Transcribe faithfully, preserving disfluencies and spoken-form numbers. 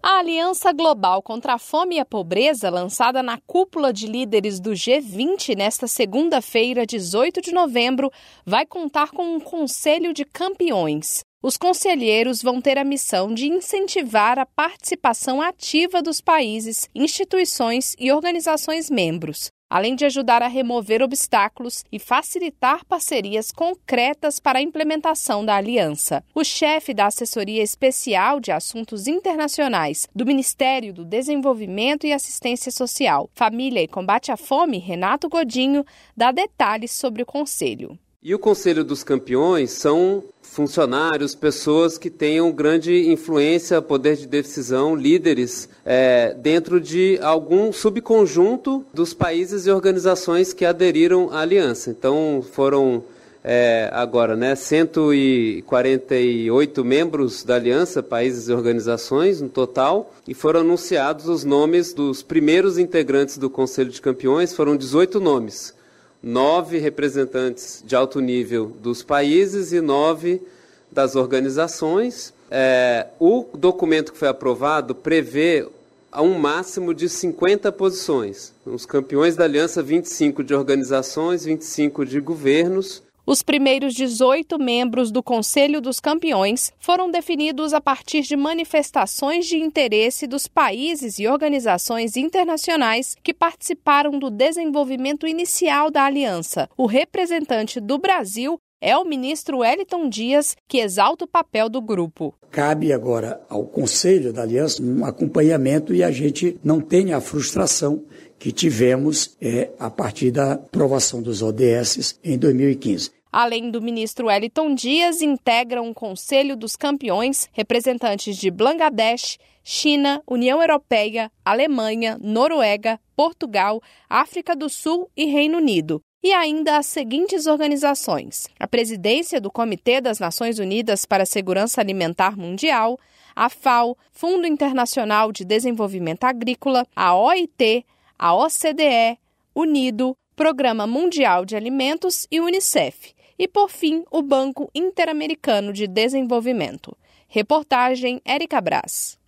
A Aliança Global contra a Fome e a Pobreza, lançada na cúpula de líderes do G vinte nesta segunda-feira, dezoito de novembro, vai contar com um conselho de campeões. Os conselheiros vão ter a missão de incentivar a participação ativa dos países, instituições e organizações membros, além de ajudar a remover obstáculos e facilitar parcerias concretas para a implementação da aliança. O chefe da Assessoria Especial de Assuntos Internacionais do Ministério do Desenvolvimento e Assistência Social, Família e Combate à Fome, Renato Godinho, dá detalhes sobre o Conselho. E o Conselho dos Campeões são funcionários, pessoas que tenham grande influência, poder de decisão, líderes é, dentro de algum subconjunto dos países e organizações que aderiram à aliança. Então foram é, agora né, cento e quarenta e oito membros da aliança, países e organizações no total, e foram anunciados os nomes dos primeiros integrantes do Conselho de Campeões, foram dezoito nomes. Nove representantes de alto nível dos países e nove das organizações. É, o documento que foi aprovado prevê um máximo de cinquenta posições. Os campeões da aliança, vinte e cinco de organizações, vinte e cinco de governos. Os primeiros dezoito membros do Conselho dos Campeões foram definidos a partir de manifestações de interesse dos países e organizações internacionais que participaram do desenvolvimento inicial da aliança. O representante do Brasil é o ministro Wellington Dias, que exalta o papel do grupo. Cabe agora ao Conselho da Aliança um acompanhamento e a gente não tenha a frustração que tivemos é, a partir da aprovação dos O D S em dois mil e quinze. Além do ministro Wellington Dias, integram o Conselho dos Campeões representantes de Bangladesh, China, União Europeia, Alemanha, Noruega, Portugal, África do Sul e Reino Unido. E ainda as seguintes organizações: a Presidência do Comitê das Nações Unidas para a Segurança Alimentar Mundial, a FAO, Fundo Internacional de Desenvolvimento Agrícola, a O I T, a O C D E, UNIDO, Programa Mundial de Alimentos e Unicef. E, por fim, o Banco Interamericano de Desenvolvimento. Reportagem Érica Brás.